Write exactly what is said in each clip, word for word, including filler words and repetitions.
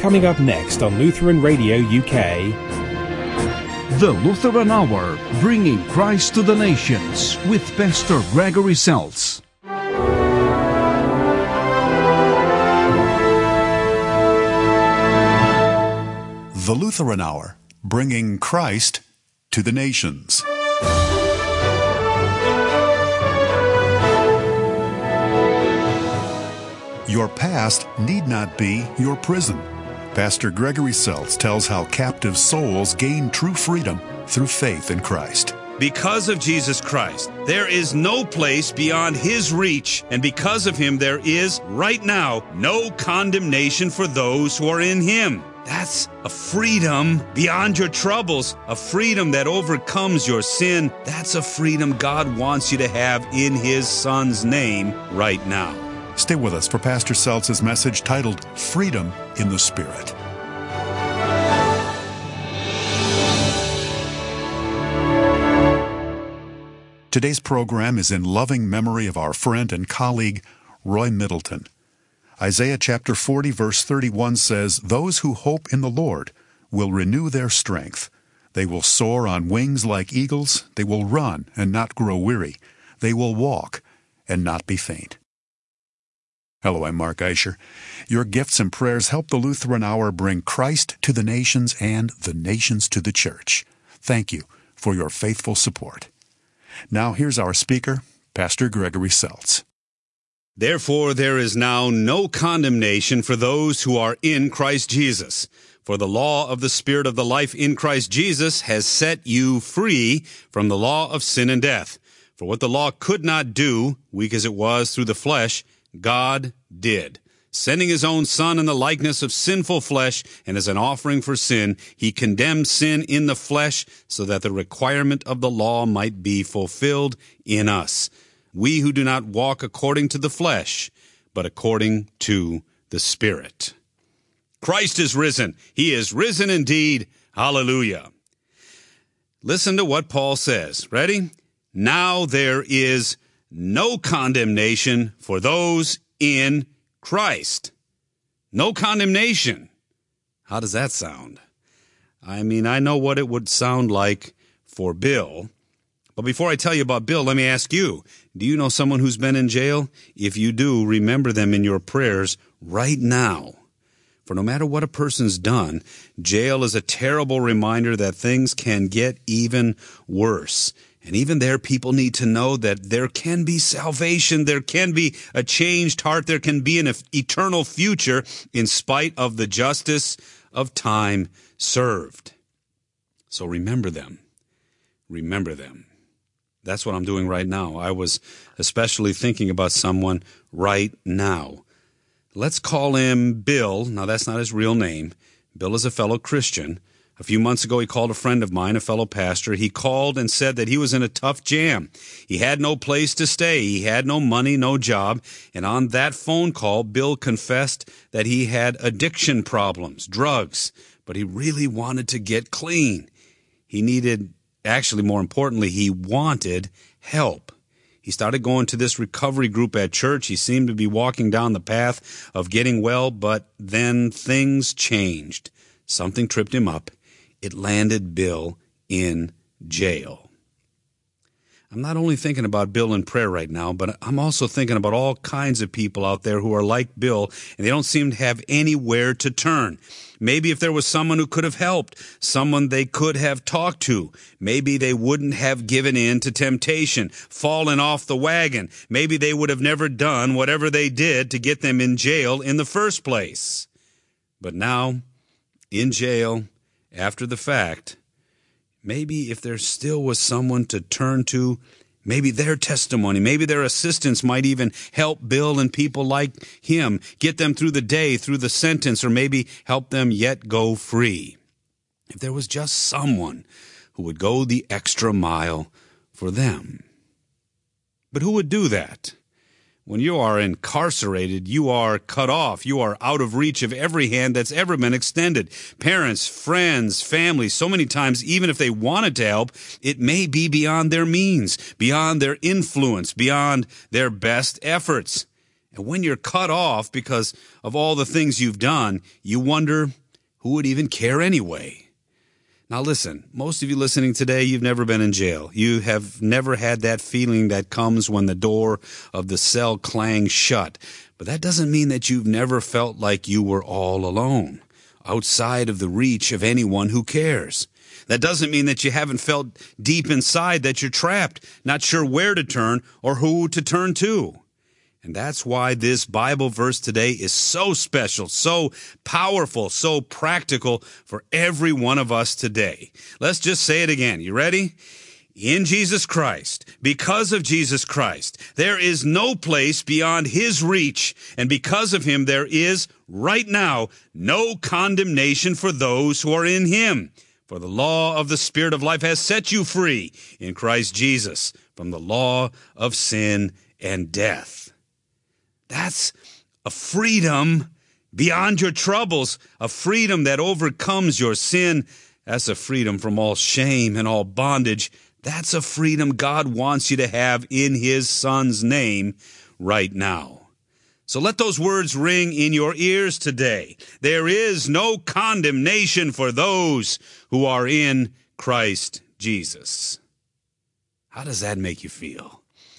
Coming up next on Lutheran Radio U K. The Lutheran Hour, bringing Christ to the nations with Pastor Gregory Seltz. The Lutheran Hour, bringing Christ to the nations. Your past need not be your prison. Pastor Gregory Seltz tells how captive souls gain true freedom through faith in Christ. Because of Jesus Christ, there is no place beyond His reach, and because of Him, there is, right now, no condemnation for those who are in Him. That's a freedom beyond your troubles, a freedom that overcomes your sin. That's a freedom God wants you to have in His Son's name right now. Stay with us for Pastor Seltz's message titled Freedom in the Spirit. Today's program is in loving memory of our friend and colleague, Roy Middleton. Isaiah chapter forty, verse thirty-one says, "Those who hope in the Lord will renew their strength. They will soar on wings like eagles. They will run and not grow weary. They will walk and not be faint." Hello, I'm Mark Eicher. Your gifts and prayers help the Lutheran Hour bring Christ to the nations and the nations to the church. Thank you for your faithful support. Now here's our speaker, Pastor Gregory Seltz. Therefore there is now no condemnation for those who are in Christ Jesus. For the law of the Spirit of the life in Christ Jesus has set you free from the law of sin and death. For what the law could not do, weak as it was through the flesh, God did. Sending His own Son in the likeness of sinful flesh, and as an offering for sin, He condemned sin in the flesh, so that the requirement of the law might be fulfilled in us, we who do not walk according to the flesh, but according to the Spirit. Christ is risen. He is risen indeed. Hallelujah. Listen to what Paul says. Ready? Now there is no condemnation for those in Christ. No condemnation. How does that sound? I mean, I know what it would sound like for Bill. But before I tell you about Bill, let me ask you, do you know someone who's been in jail? If you do, remember them in your prayers right now. For no matter what a person's done, jail is a terrible reminder that things can get even worse. And even there, people need to know that there can be salvation, there can be a changed heart, there can be an eternal future in spite of the justice of time served. So remember them. Remember them. That's what I'm doing right now. I was especially thinking about someone right now. Let's call him Bill. Now, that's not his real name. Bill is a fellow Christian. A few months ago, he called a friend of mine, a fellow pastor. He called and said that he was in a tough jam. He had no place to stay. He had no money, no job. And on that phone call, Bill confessed that he had addiction problems, drugs, but he really wanted to get clean. He needed, actually more importantly, he wanted help. He started going to this recovery group at church. He seemed to be walking down the path of getting well, but then things changed. Something tripped him up. It landed Bill in jail. I'm not only thinking about Bill in prayer right now, but I'm also thinking about all kinds of people out there who are like Bill, and they don't seem to have anywhere to turn. Maybe if there was someone who could have helped, someone they could have talked to, maybe they wouldn't have given in to temptation, fallen off the wagon. Maybe they would have never done whatever they did to get them in jail in the first place. But now, in jail, after the fact, maybe if there still was someone to turn to, maybe their testimony, maybe their assistance might even help Bill and people like him, get them through the day, through the sentence, or maybe help them yet go free. If there was just someone who would go the extra mile for them. But who would do that? When you are incarcerated, you are cut off. You are out of reach of every hand that's ever been extended. Parents, friends, family, so many times, even if they wanted to help, it may be beyond their means, beyond their influence, beyond their best efforts. And when you're cut off because of all the things you've done, you wonder who would even care anyway. Now listen, most of you listening today, you've never been in jail. You have never had that feeling that comes when the door of the cell clangs shut. But that doesn't mean that you've never felt like you were all alone, outside of the reach of anyone who cares. That doesn't mean that you haven't felt deep inside that you're trapped, not sure where to turn or who to turn to. And that's why this Bible verse today is so special, so powerful, so practical for every one of us today. Let's just say it again. You ready? In Jesus Christ, because of Jesus Christ, there is no place beyond his reach, and because of him there is, right now, no condemnation for those who are in him. For the law of the Spirit of life has set you free in Christ Jesus from the law of sin and death. That's a freedom beyond your troubles, a freedom that overcomes your sin. That's a freedom from all shame and all bondage. That's a freedom God wants you to have in his Son's name right now. So let those words ring in your ears today. There is no condemnation for those who are in Christ Jesus. How does that make you feel?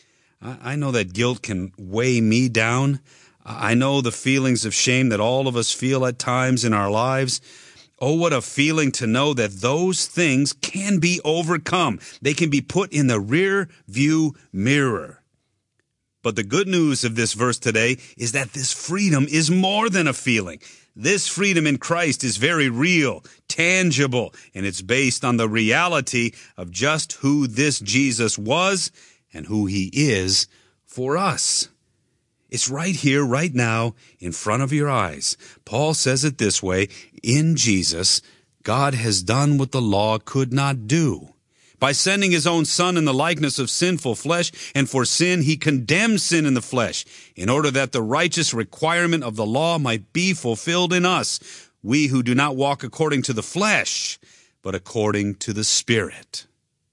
I know that guilt can weigh me down. I know the feelings of shame that all of us feel at times in our lives. Oh, what a feeling to know that those things can be overcome. They can be put in the rear view mirror. But the good news of this verse today is that this freedom is more than a feeling. This freedom in Christ is very real, tangible, and it's based on the reality of just who this Jesus was and who he is for us. It's right here, right now, in front of your eyes. Paul says it this way, in Jesus, God has done what the law could not do. By sending his own Son in the likeness of sinful flesh, and for sin he condemned sin in the flesh, in order that the righteous requirement of the law might be fulfilled in us, we who do not walk according to the flesh, but according to the Spirit.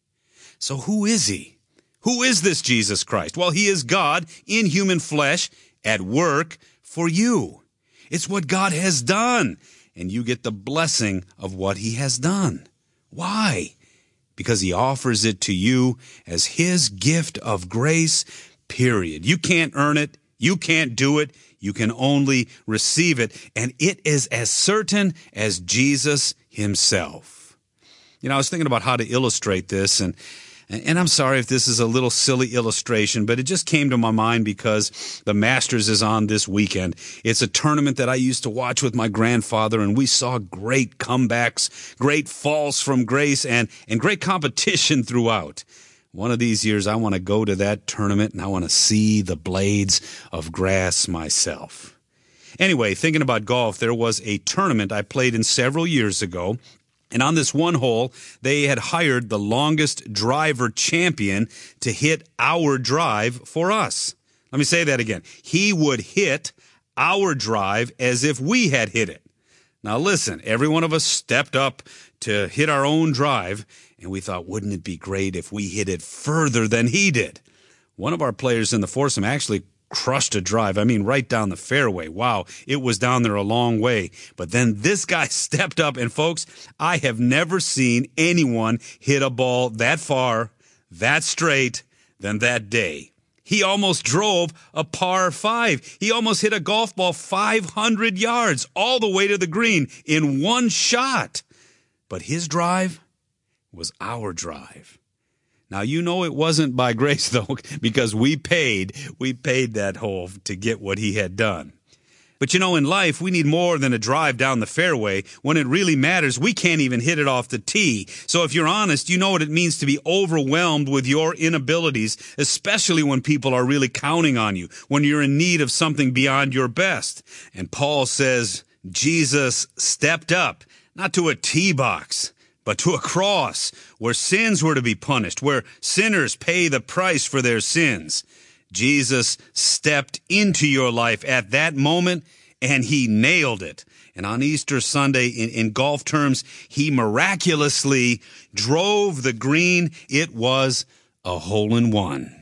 So who is he? Who is this Jesus Christ? Well, he is God in human flesh at work for you. It's what God has done, and you get the blessing of what he has done. Why? Because he offers it to you as his gift of grace, period. You can't earn it. You can't do it. You can only receive it, and it is as certain as Jesus himself. You know, I was thinking about how to illustrate this, and And I'm sorry if this is a little silly illustration, but it just came to my mind because the Masters is on this weekend. It's a tournament that I used to watch with my grandfather, and we saw great comebacks, great falls from grace, and, and great competition throughout. One of these years, I want to go to that tournament, and I want to see the blades of grass myself. Anyway, thinking about golf, there was a tournament I played in several years ago. And on this one hole, they had hired the longest driver champion to hit our drive for us. Let me say that again. He would hit our drive as if we had hit it. Now listen, every one of us stepped up to hit our own drive, and we thought, wouldn't it be great if we hit it further than he did? One of our players in the foursome actually crushed a drive. I mean, right down the fairway. Wow, it was down there a long way. But then this guy stepped up, and folks, I have never seen anyone hit a ball that far, that straight, than that day. He almost drove a par five. He almost hit a golf ball five hundred yards all the way to the green in one shot. But his drive was our drive. Now, you know it wasn't by grace, though, because we paid, we paid that hole to get what he had done. But you know, in life, we need more than a drive down the fairway. When it really matters, we can't even hit it off the tee. So if you're honest, you know what it means to be overwhelmed with your inabilities, especially when people are really counting on you, when you're in need of something beyond your best. And Paul says, Jesus stepped up, not to a tee box, but to a cross where sins were to be punished, where sinners pay the price for their sins. Jesus stepped into your life at that moment, and he nailed it. And on Easter Sunday, in, in golf terms, he miraculously drove the green. It was a hole-in-one.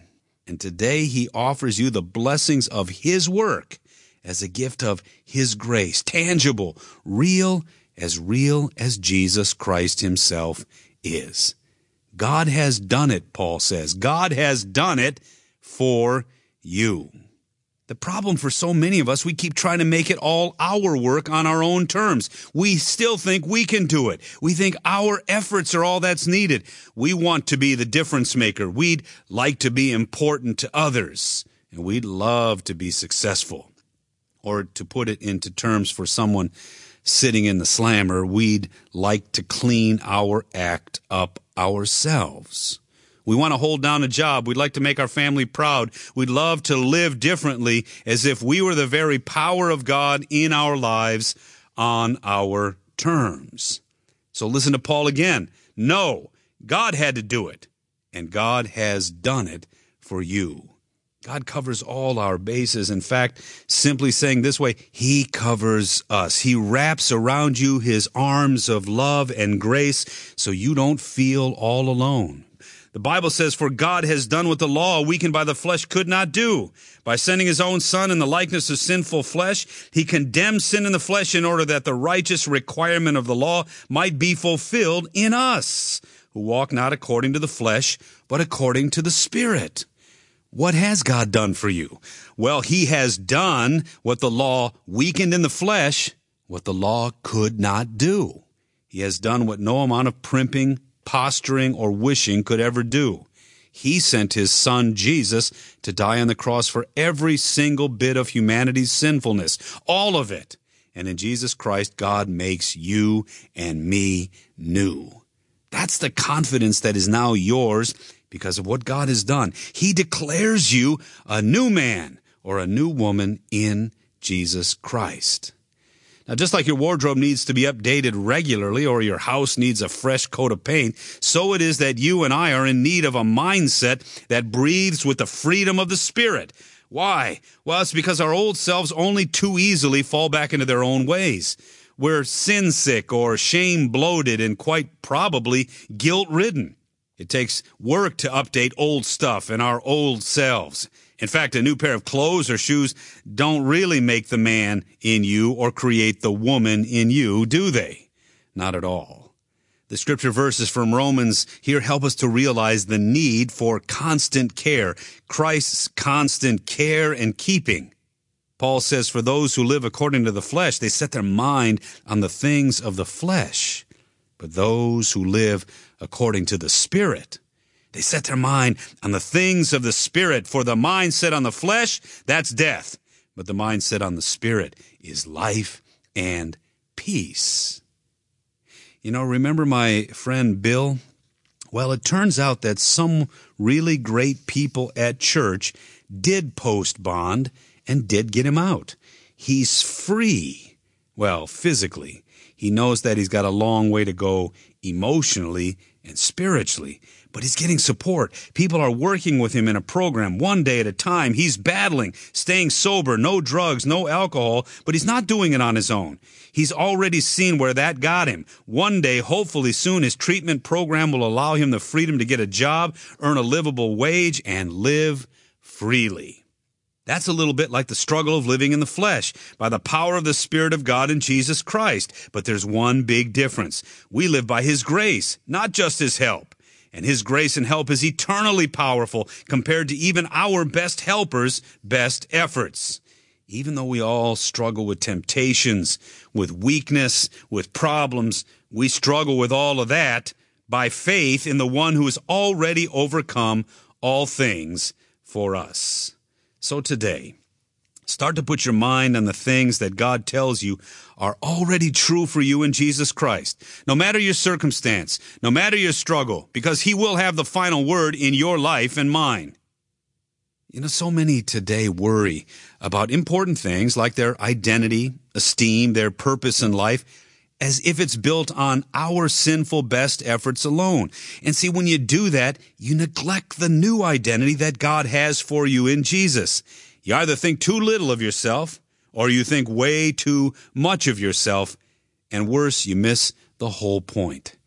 And today he offers you the blessings of his work as a gift of his grace, tangible, real, as real as Jesus Christ himself is. God has done it, Paul says. God has done it for you. The problem for so many of us, we keep trying to make it all our work on our own terms. We still think we can do it. We think our efforts are all that's needed. We want to be the difference maker. We'd like to be important to others. And we'd love to be successful. Or to put it into terms for someone sitting in the slammer, we'd like to clean our act up ourselves. We want to hold down a job. We'd like to make our family proud. We'd love to live differently as if we were the very power of God in our lives on our terms. So listen to Paul again. No, God had to do it, and God has done it for you. God covers all our bases. In fact, simply saying this way, he covers us. He wraps around you his arms of love and grace so you don't feel all alone. The Bible says, for God has done what the law, weakened by the flesh, could not do. By sending his own Son in the likeness of sinful flesh, he condemned sin in the flesh in order that the righteous requirement of the law might be fulfilled in us, who walk not according to the flesh, but according to the Spirit. What has God done for you? Well, he has done what the law weakened in the flesh, what the law could not do. He has done what no amount of primping, posturing, or wishing could ever do. He sent his Son, Jesus, to die on the cross for every single bit of humanity's sinfulness, all of it. And in Jesus Christ, God makes you and me new. That's the confidence that is now yours because of what God has done. He declares you a new man or a new woman in Jesus Christ. Now, just like your wardrobe needs to be updated regularly or your house needs a fresh coat of paint, so it is that you and I are in need of a mindset that breathes with the freedom of the Spirit. Why? Well, it's because our old selves only too easily fall back into their own ways. We're sin-sick or shame-bloated and quite probably guilt-ridden. It takes work to update old stuff and our old selves. In fact, a new pair of clothes or shoes don't really make the man in you or create the woman in you, do they? Not at all. The scripture verses from Romans here help us to realize the need for constant care, Christ's constant care and keeping. Paul says, for those who live according to the flesh, they set their mind on the things of the flesh. But those who live according to the Spirit, they set their mind on the things of the Spirit. For the mind set on the flesh, that's death. But the mind set on the Spirit is life and peace. You know, remember my friend Bill? Well, it turns out that some really great people at church did post bond and did get him out. He's free. Well, physically. He knows that he's got a long way to go emotionally and spiritually, but he's getting support. People are working with him in a program one day at a time. He's battling, staying sober, no drugs, no alcohol, but he's not doing it on his own. He's already seen where that got him. One day, hopefully soon, his treatment program will allow him the freedom to get a job, earn a livable wage, and live freely. That's a little bit like the struggle of living in the flesh by the power of the Spirit of God in Jesus Christ. But there's one big difference. We live by his grace, not just his help. And his grace and help is eternally powerful compared to even our best helpers' best efforts. Even though we all struggle with temptations, with weakness, with problems, we struggle with all of that by faith in the one who has already overcome all things for us. So today, start to put your mind on the things that God tells you are already true for you in Jesus Christ. No matter your circumstance, no matter your struggle, because he will have the final word in your life and mine. You know, so many today worry about important things like their identity, esteem, their purpose in life, as if it's built on our sinful best efforts alone. And see, when you do that, you neglect the new identity that God has for you in Jesus. You either think too little of yourself, or you think way too much of yourself, and worse, you miss the whole point.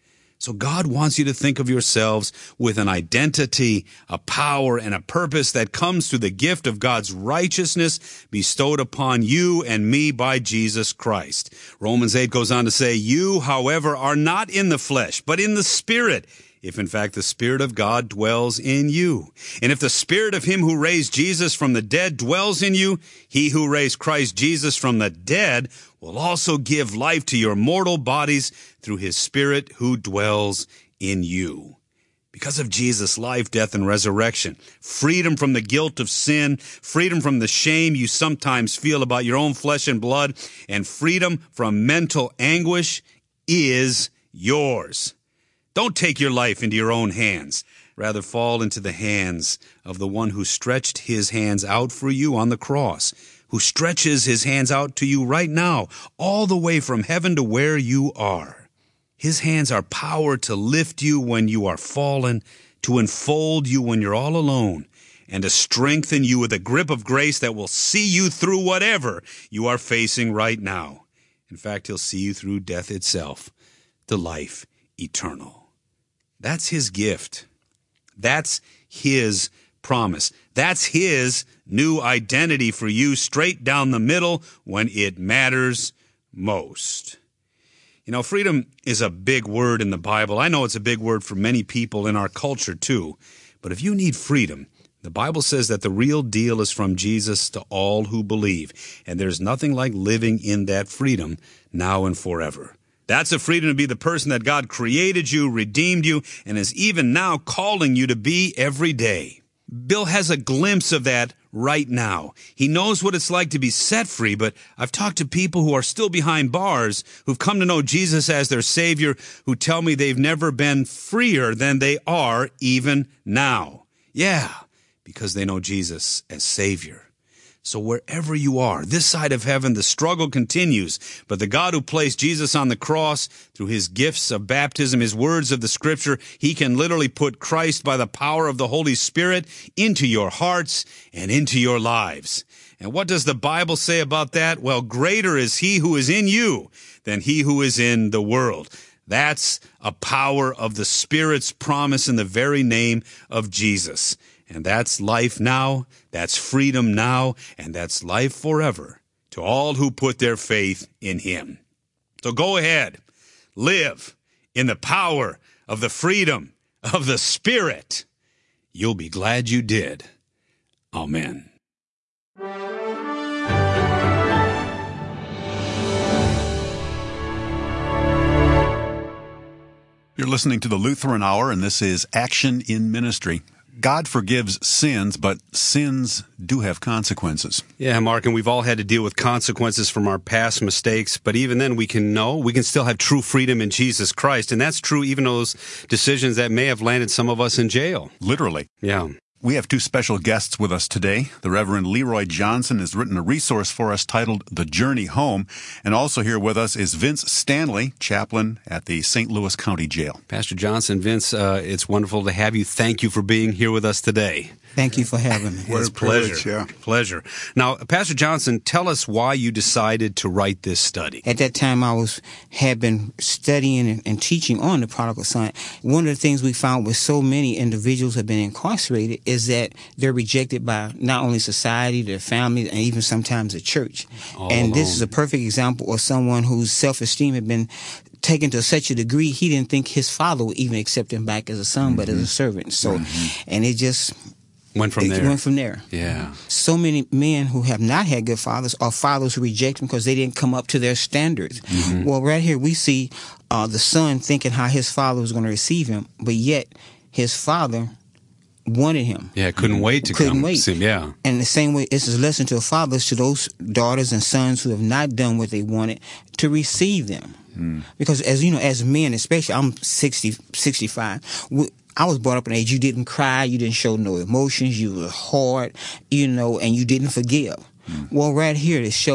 So God wants you to think of yourselves with an identity, a power, and a purpose that comes through the gift of God's righteousness bestowed upon you and me by Jesus Christ. Romans eight goes on to say, you, however, are not in the flesh, but in the Spirit, if in fact the Spirit of God dwells in you. And if the Spirit of him who raised Jesus from the dead dwells in you, he who raised Christ Jesus from the dead will also give life to your mortal bodies through his Spirit who dwells in you. Because of Jesus' life, death, and resurrection, freedom from the guilt of sin, freedom from the shame you sometimes feel about your own flesh and blood, and freedom from mental anguish is yours. Don't take your life into your own hands. Rather, fall into the hands of the one who stretched his hands out for you on the cross, who stretches his hands out to you right now, all the way from heaven to where you are. His hands are power to lift you when you are fallen, to enfold you when you're all alone, and to strengthen you with a grip of grace that will see you through whatever you are facing right now. In fact, he'll see you through death itself to life eternal. That's his gift. That's his promise. That's his new identity for you, straight down the middle when it matters most. You know, freedom is a big word in the Bible. I know it's a big word for many people in our culture too. But if you need freedom, the Bible says that the real deal is from Jesus to all who believe. And there's nothing like living in that freedom now and forever. That's a freedom to be the person that God created you, redeemed you, and is even now calling you to be every day. Bill has a glimpse of that right now. He knows what it's like to be set free, but I've talked to people who are still behind bars, who've come to know Jesus as their Savior, who tell me they've never been freer than they are even now. Yeah, because they know Jesus as Savior. So wherever you are, this side of heaven, the struggle continues. But the God who placed Jesus on the cross, through his gifts of baptism, his words of the Scripture, he can literally put Christ by the power of the Holy Spirit into your hearts and into your lives. And what does the Bible say about that? Well, greater is he who is in you than he who is in the world. That's a power of the Spirit's promise in the very name of Jesus. And that's life now, that's freedom now, and that's life forever to all who put their faith in him. So go ahead, live in the power of the freedom of the Spirit. You'll be glad you did. Amen. You're listening to the Lutheran Hour, and this is Action in Ministry. God forgives sins, but sins do have consequences. Yeah, Mark, and we've all had to deal with consequences from our past mistakes, but even then we can know, we can still have true freedom in Jesus Christ, and that's true even those decisions that may have landed some of us in jail. Literally. Yeah. We have two special guests with us today. The Reverend Leroy Johnson has written a resource for us titled The Journey Home. And also here with us is Vince Stanley, chaplain at the Saint Louis County Jail. Pastor Johnson, Vince, uh, it's wonderful to have you. Thank you for being here with us today. Thank you for having me. It's a pleasure. Yeah. Pleasure. Now, Pastor Johnson, tell us why you decided to write this study. At that time, I was had been studying and, and teaching on the prodigal son. One of the things we found with so many individuals have been incarcerated is that they're rejected by not only society, their family, and even sometimes the church. All and alone. This is a perfect example of someone whose self-esteem had been taken to such a degree he didn't think his father would even accept him back as a son, mm-hmm. but as a servant. So, mm-hmm. and it just... Went from it there. Went from there. Yeah. So many men who have not had good fathers are fathers who reject them because they didn't come up to their standards. Mm-hmm. Well, right here we see uh, the son thinking how his father was going to receive him, but yet his father wanted him. Yeah, couldn't wait to couldn't come wait. see him. Yeah. And the same way, it's a lesson to fathers, to those daughters and sons who have not done what they wanted, to receive them. Mm. Because as you know, as men, especially, I'm sixty, sixty-five. We, I was brought up in an age you didn't cry, you didn't show no emotions, you were hard, you know, and you didn't forgive. Mm. Well, right here it shows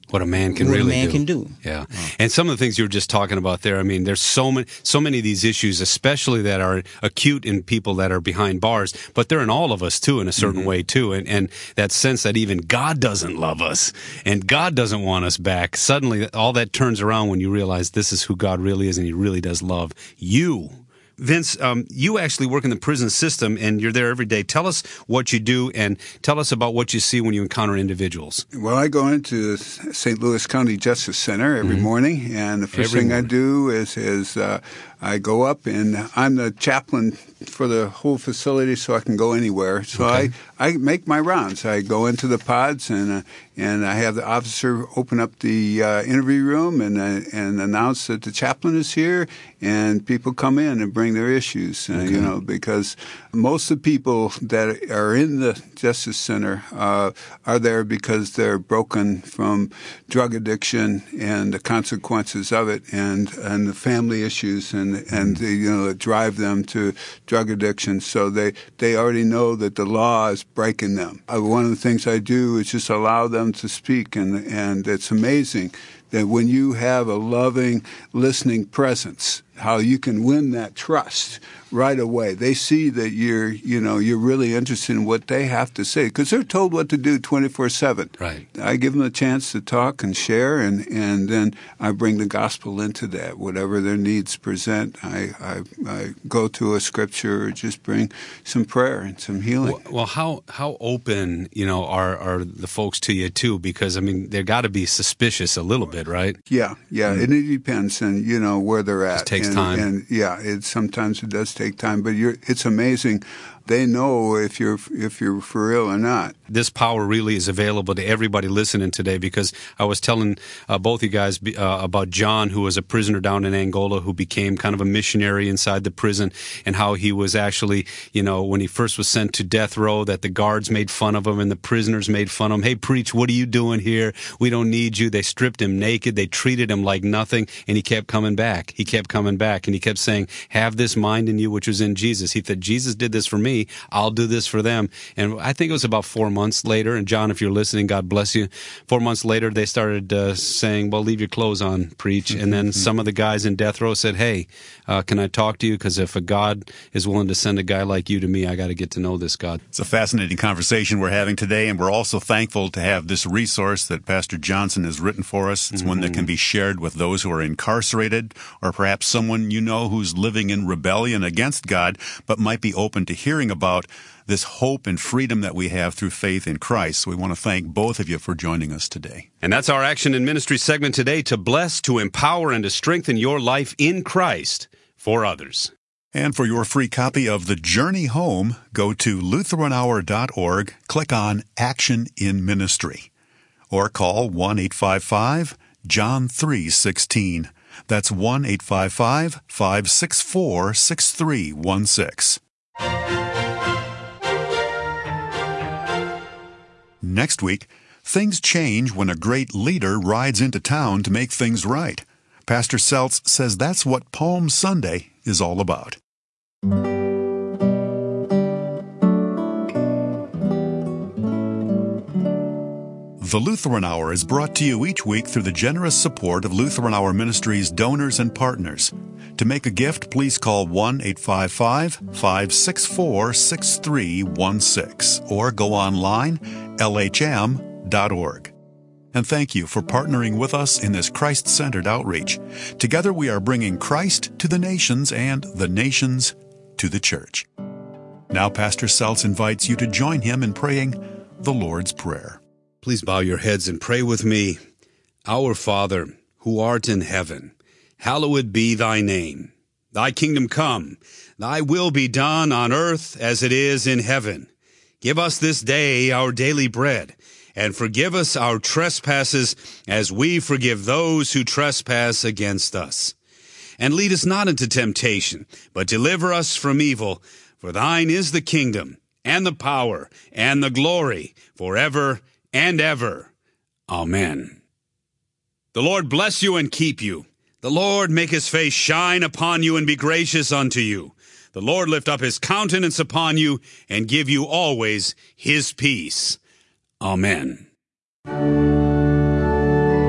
What a man can what really a man do. can do. Yeah. Oh. And some of the things you were just talking about there, I mean, there's so many, so many of these issues, especially that are acute in people that are behind bars, but they're in all of us too, in a certain mm-hmm. way too. And, and that sense that even God doesn't love us and God doesn't want us back. Suddenly all that turns around when you realize this is who God really is and he really does love you. Vince, um, you actually work in the prison system, and you're there every day. Tell us what you do, and tell us about what you see when you encounter individuals. Well, I go into Saint Louis County Justice Center every mm-hmm. morning, and the first every thing morning. I do is, is uh, I go up, and I'm the chaplain for the whole facility, so I can go anywhere. So okay. I, I make my rounds. I go into the pods, and uh, and I have the officer open up the uh, interview room and uh, and announce that the chaplain is here, and people come in and bring their issues. Uh, okay. You know, because most of the people that are in the Justice Center uh, are there because they're broken from drug addiction and the consequences of it, and and the family issues, and and the, you know that drive them to drug addiction. So they they already know that the law is breaking them. Uh, one of the things I do is just allow them to speak, and and it's amazing that when you have a loving, listening presence, how you can win that trust right away. They see that you're, you know, you're really interested in what they have to say because they're told what to do twenty-four seven. Right. I give them a chance to talk and share, and, and then I bring the gospel into that. Whatever their needs present, I, I, I go to a scripture or just bring some prayer and some healing. Well, well how how open, you know, are, are the folks to you too? Because I mean, they got to be suspicious a little bit, right? Yeah, yeah, mm-hmm. and it depends on, you know, where they're at. It takes and, time. And yeah, it sometimes it does take time, but you're, it's amazing. They know if you're if you're for real or not. This power really is available to everybody listening today, because I was telling uh, both you guys uh, about John, who was a prisoner down in Angola, who became kind of a missionary inside the prison, and how he was actually, you know, when he first was sent to death row, that the guards made fun of him and the prisoners made fun of him. Hey, preach, what are you doing here? We don't need you. They stripped him naked. They treated him like nothing, and he kept coming back. He kept coming back, and he kept saying, have this mind in you which was in Jesus. He said, Jesus did this for me. I'll do this for them. And I think it was about four months later, and John, if you're listening, God bless you. Four months later, they started uh, saying, well, leave your clothes on, preach. Mm-hmm. And then some of the guys in death row said, hey, uh, can I talk to you? Because if a God is willing to send a guy like you to me, I got to get to know this God. It's a fascinating conversation we're having today, and we're also thankful to have this resource that Pastor Johnson has written for us. It's mm-hmm. one that can be shared with those who are incarcerated, or perhaps someone you know who's living in rebellion against God, but might be open to hearing about this hope and freedom that we have through faith in Christ. So we want to thank both of you for joining us today. And that's our Action in Ministry segment today, to bless, to empower, and to strengthen your life in Christ for others. And for your free copy of The Journey Home, go to Lutheran Hour dot org, click on Action in Ministry, or call one eight five five John three one six. That's one eight five five, five six four, six three one six. Next week, things change when a great leader rides into town to make things right. Pastor Seltz says that's what Palm Sunday is all about. The Lutheran Hour is brought to you each week through the generous support of Lutheran Hour Ministries donors and partners. To make a gift, please call one eight five five, five six four, six three one six or go online, L H M dot org. And thank you for partnering with us in this Christ-centered outreach. Together we are bringing Christ to the nations and the nations to the church. Now Pastor Seltz invites you to join him in praying the Lord's Prayer. Please bow your heads and pray with me. Our Father, who art in heaven, hallowed be thy name. Thy kingdom come, thy will be done on earth as it is in heaven. Give us this day our daily bread, and forgive us our trespasses as we forgive those who trespass against us. And lead us not into temptation, but deliver us from evil. For thine is the kingdom, and the power, and the glory, forever and ever. Amen. The Lord bless you and keep you. The Lord make his face shine upon you and be gracious unto you. The Lord lift up his countenance upon you and give you always his peace. Amen.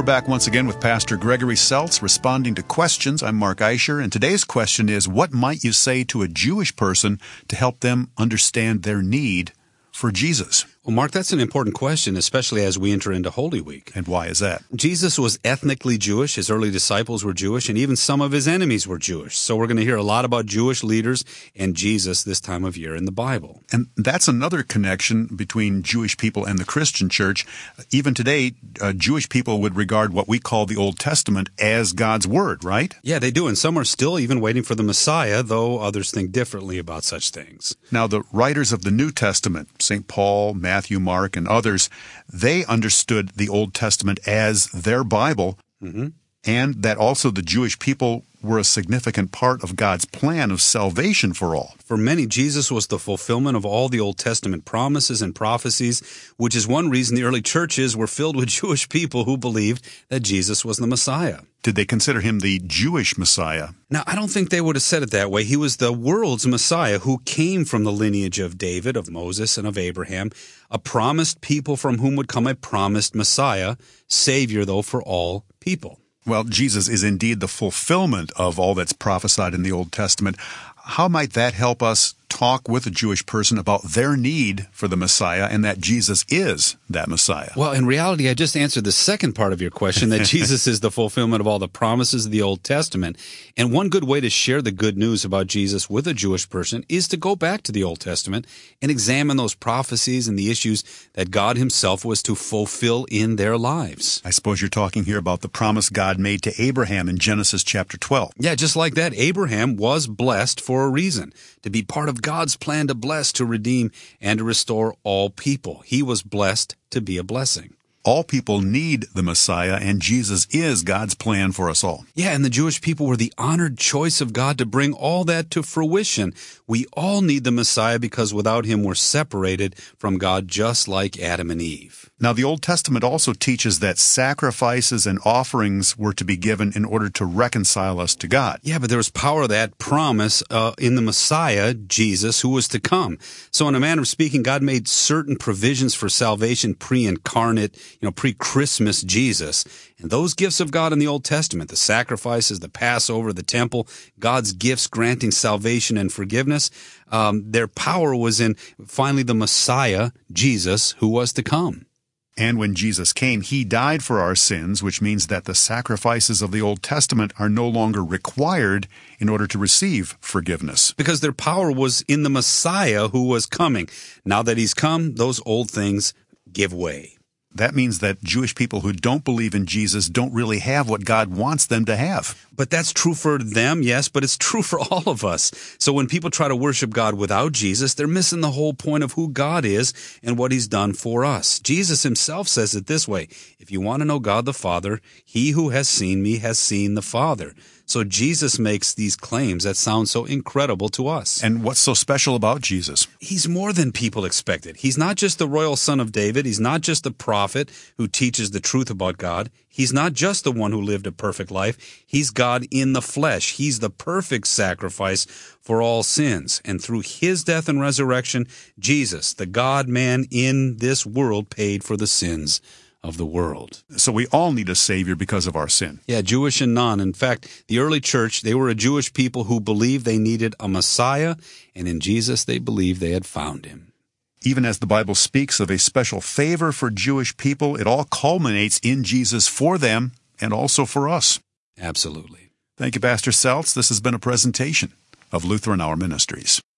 We're back once again with Pastor Gregory Seltz responding to questions. I'm Mark Eicher, and today's question is, what might you say to a Jewish person to help them understand their need for Jesus? Well, Mark, that's an important question, especially as we enter into Holy Week. And why is that? Jesus was ethnically Jewish. His early disciples were Jewish, and even some of his enemies were Jewish. So we're going to hear a lot about Jewish leaders and Jesus this time of year in the Bible. And that's another connection between Jewish people and the Christian church. Even today, uh, Jewish people would regard what we call the Old Testament as God's Word, right? Yeah, they do, and some are still even waiting for the Messiah, though others think differently about such things. Now, the writers of the New Testament, Saint Paul, Matthew, Mark, and others, they understood the Old Testament as their Bible, mm-hmm. and that also the Jewish people were a significant part of God's plan of salvation for all. For many, Jesus was the fulfillment of all the Old Testament promises and prophecies, which is one reason the early churches were filled with Jewish people who believed that Jesus was the Messiah. Did they consider him the Jewish Messiah? Now, I don't think they would have said it that way. He was the world's Messiah who came from the lineage of David, of Moses, and of Abraham, a promised people from whom would come a promised Messiah, Savior, though, for all people. Well, Jesus is indeed the fulfillment of all that's prophesied in the Old Testament. How might that help us talk with a Jewish person about their need for the Messiah and that Jesus is that Messiah? Well, in reality, I just answered the second part of your question, that Jesus is the fulfillment of all the promises of the Old Testament. And one good way to share the good news about Jesus with a Jewish person is to go back to the Old Testament and examine those prophecies and the issues that God himself was to fulfill in their lives. I suppose you're talking here about the promise God made to Abraham in Genesis chapter twelve. Yeah, just like that, Abraham was blessed for a reason, to be part of God's plan to bless, to redeem, and to restore all people. He was blessed to be a blessing. All people need the Messiah, and Jesus is God's plan for us all. Yeah, and the Jewish people were the honored choice of God to bring all that to fruition. We all need the Messiah because without him we're separated from God, just like Adam and Eve. Now, the Old Testament also teaches that sacrifices and offerings were to be given in order to reconcile us to God. Yeah, but there was power of that promise uh, in the Messiah, Jesus, who was to come. So in a manner of speaking, God made certain provisions for salvation pre-incarnate, you know, pre-Christmas Jesus. And those gifts of God in the Old Testament, the sacrifices, the Passover, the temple, God's gifts granting salvation and forgiveness, um, their power was in finally the Messiah, Jesus, who was to come. And when Jesus came, he died for our sins, which means that the sacrifices of the Old Testament are no longer required in order to receive forgiveness. Because their power was in the Messiah who was coming. Now that he's come, those old things give way. That means that Jewish people who don't believe in Jesus don't really have what God wants them to have. But that's true for them, yes, but it's true for all of us. So when people try to worship God without Jesus, they're missing the whole point of who God is and what he's done for us. Jesus himself says it this way: if you want to know God the Father, he who has seen me has seen the Father. So Jesus makes these claims that sound so incredible to us. And what's so special about Jesus? He's more than people expected. He's not just the royal son of David. He's not just the prophet who teaches the truth about God. He's not just the one who lived a perfect life. He's God in the flesh. He's the perfect sacrifice for all sins. And through his death and resurrection, Jesus, the God-man in this world, paid for the sins of the world. So we all need a Savior because of our sin. Yeah, Jewish and non. In fact, the early church, they were a Jewish people who believed they needed a Messiah, and in Jesus they believed they had found him. Even as the Bible speaks of a special favor for Jewish people, it all culminates in Jesus for them and also for us. Absolutely. Thank you, Pastor Seltz. This has been a presentation of Lutheran Hour Ministries.